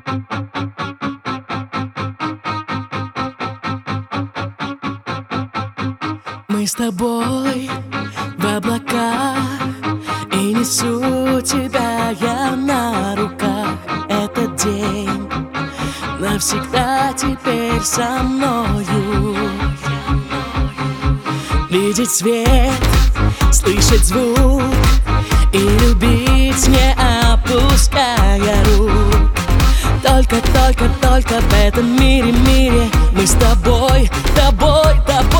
Мы с тобой в облаках, и несу тебя я на руках. Этот день навсегда теперь со мною. Видеть свет, слышать звук и любить, не опуская рук. Только в этом мире мы с тобой, тобой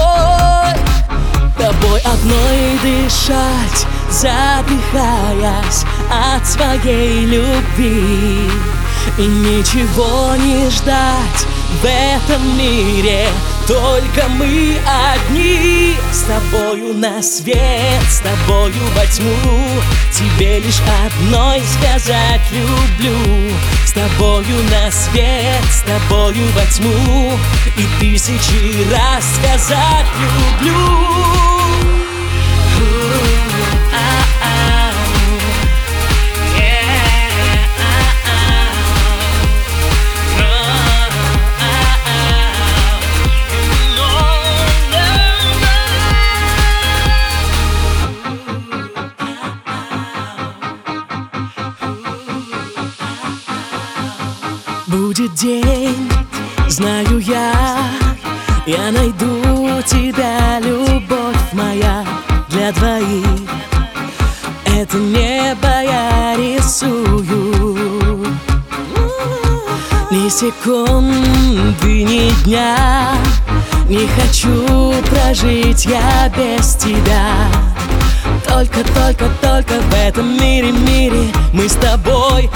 одной дышать, задыхаясь от своей любви. И ничего не ждать в этом мире, только мы одни. С тобою на свет, с тобою во тьму, тебе лишь одной сказать люблю. С тобою на свет, с тобою во тьму, и тысячи раз сказать люблю. Будет день, знаю я найду тебя, любовь моя, для двоих. Это небо я рисую, ни секунды, ни дня не хочу прожить я без тебя. Только в этом мире мы с тобой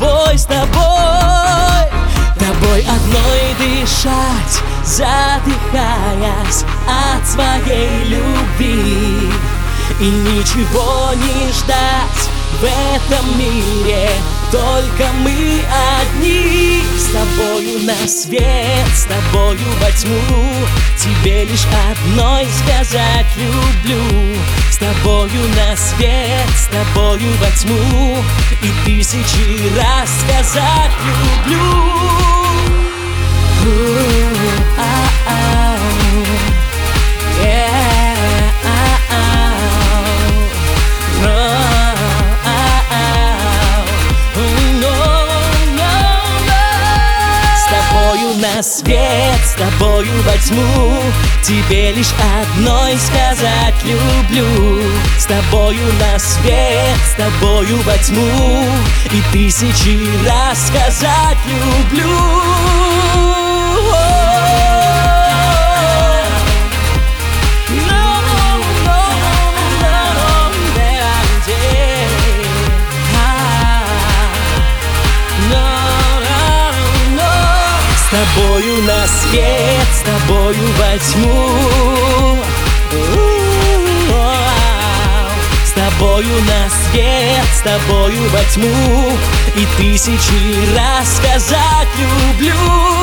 одной дышать, задыхаясь от своей любви. И ничего не ждать в этом мире, только мы одни. С тобою на свет, с тобою во тьму, тебе лишь одной сказать люблю. С тобою на свет, с тобою во тьму, и тысячи раз сказать люблю. На свет, с тобою во тьму, тебе лишь одной сказать люблю. С тобою на свет, с тобою во тьму, и тысячи раз сказать люблю. С тобою на свет, с тобою во тьму, с тобою на свет, с тобою во тьму, и тысячи раз сказать люблю.